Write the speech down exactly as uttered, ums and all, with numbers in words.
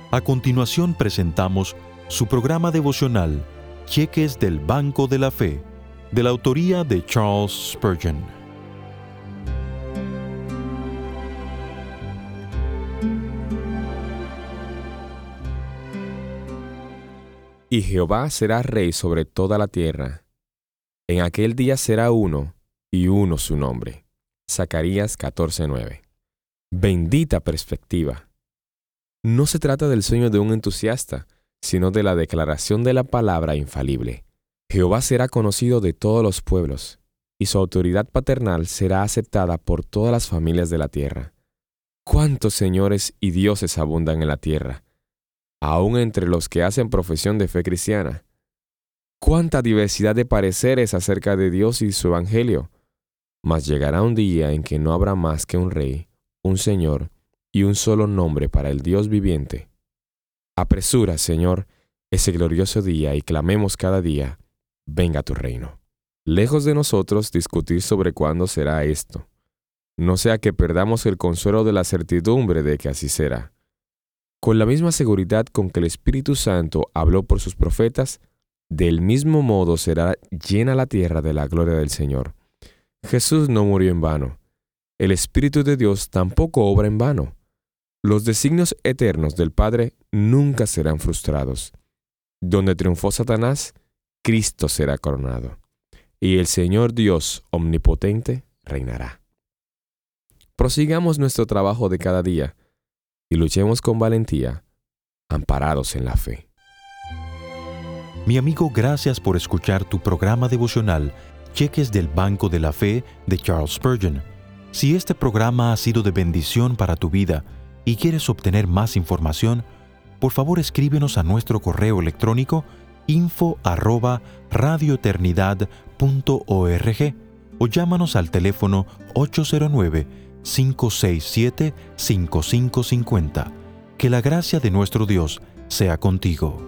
A continuación presentamos su programa devocional, Cheques del Banco de la Fe, de la autoría de Charles Spurgeon. Y Jehová será rey sobre toda la tierra. En aquel día será uno, y uno su nombre. Zacarías catorce nueve. Bendita perspectiva. No se trata del sueño de un entusiasta, sino de la declaración de la palabra infalible. Jehová será conocido de todos los pueblos, y su autoridad paternal será aceptada por todas las familias de la tierra. ¿Cuántos señores y dioses abundan en la tierra, aun entre los que hacen profesión de fe cristiana? ¿Cuánta diversidad de pareceres acerca de Dios y su evangelio? Mas llegará un día en que no habrá más que un rey, un señor y un solo nombre para el Dios viviente. Apresura, Señor, ese glorioso día y clamemos cada día, venga tu reino. Lejos de nosotros discutir sobre cuándo será esto, no sea que perdamos el consuelo de la certidumbre de que así será. Con la misma seguridad con que el Espíritu Santo habló por sus profetas, del mismo modo será llena la tierra de la gloria del Señor. Jesús no murió en vano. El Espíritu de Dios tampoco obra en vano. Los designios eternos del Padre nunca serán frustrados. Donde triunfó Satanás, Cristo será coronado, y el Señor Dios omnipotente reinará. Prosigamos nuestro trabajo de cada día y luchemos con valentía, amparados en la fe. Mi amigo, gracias por escuchar tu programa devocional, Cheques del Banco de la Fe, de Charles Spurgeon. Si este programa ha sido de bendición para tu vida y quieres obtener más información, por favor escríbenos a nuestro correo electrónico info arroba radioeternidad punto org o llámanos al teléfono ocho cero nueve, cinco seis siete, cinco cinco cinco cero. Que la gracia de nuestro Dios sea contigo.